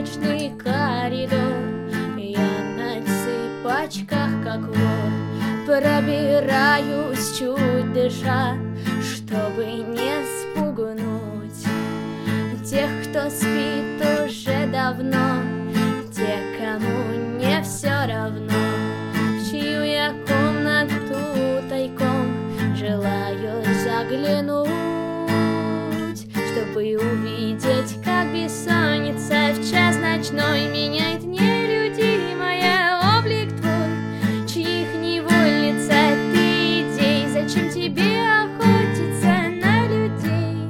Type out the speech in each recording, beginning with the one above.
ночный коридор. Я на цыпочках, как вор, пробираюсь, чуть дыша, чтобы не спугнуть тех, кто спит уже давно, те, кому не все равно, в чью я комнату тайком желаю заглянуть, чтобы увидеть, как бессонница в час ночной меняет нелюдимая облик твой, чьих невольница ты идей. Зачем тебе охотиться на людей?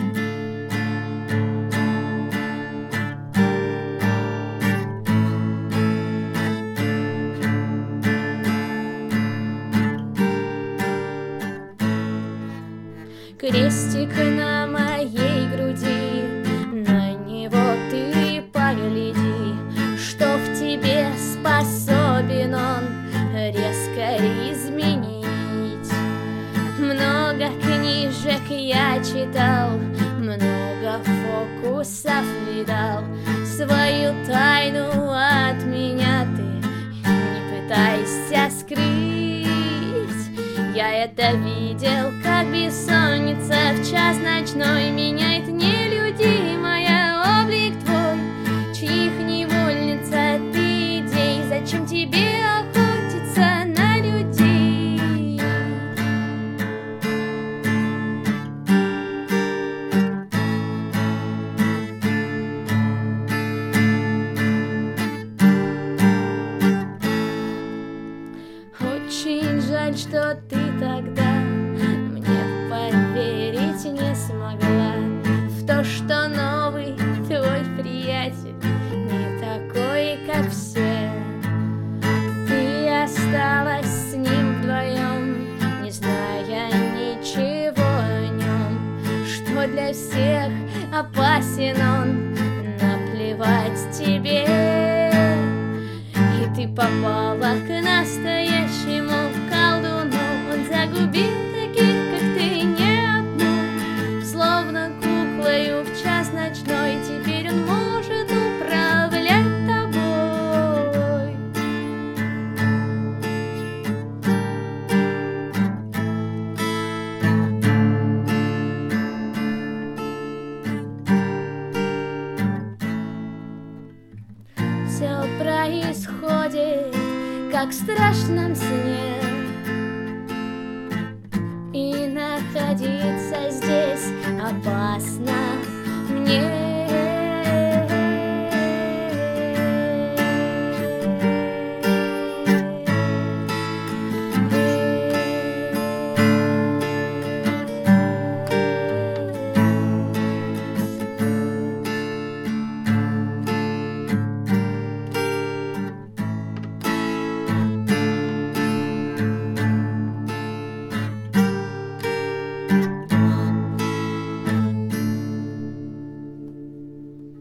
Крестик на моей груди, на него ты погляди, что в тебе способен он резко изменить. Много книжек я читал, много фокусов видал, свою тайну от меня ты не пытайся скрыть. Я это видел, как бессонница в час ночной меняет нелюдимая облик твой, чьих невольница ты идей. Зачем тебе охотиться на людей? Очень жаль, что ты тогда мне поверить не смогла в то, что новый твой приятель не такой, как все. Ты осталась с ним вдвоем, не зная ничего о нем, что для всех опасен он, наплевать тебе. И ты попала к настоящему колдуну, он загубил таких, как ты, не одну. Словно куклою в час ночной теперь он может управлять тобой. Все происходит, как в страшном сне, и находиться здесь опасно